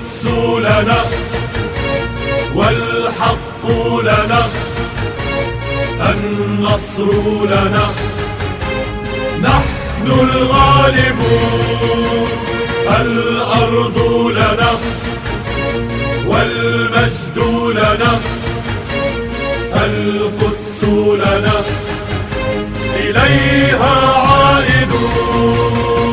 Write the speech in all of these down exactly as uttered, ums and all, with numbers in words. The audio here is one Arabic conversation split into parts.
القدس لنا والحق لنا، النصر لنا، نحن الغالبون. الأرض لنا والمجد لنا، القدس لنا، إليها عائدون.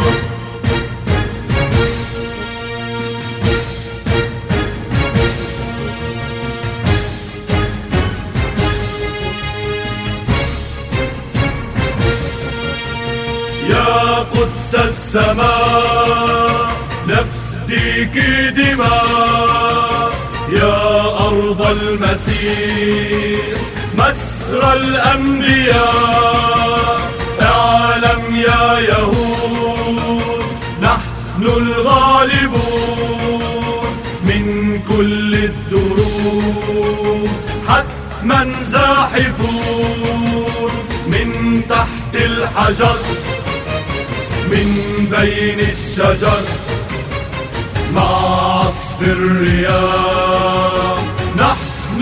يا قدس السماء نفديك دماء، يا أرض المسيح مسرى الأنبياء. اعلم يا يهود نحن الغالبون، من كل الدروب حتما زاحفون، من تحت الحجر من بين الشجر، مع عصف الرياح نحن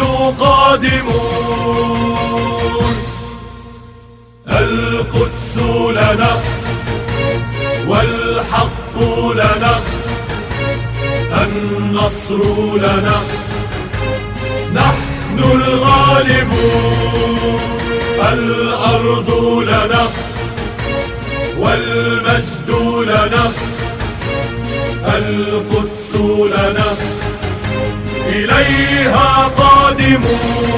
قادمون. القدس لنا والحق لنا، النصر لنا، نحن الغالبون. الأرض لنا والمجد لنا، القدس لنا، إليها قادمون.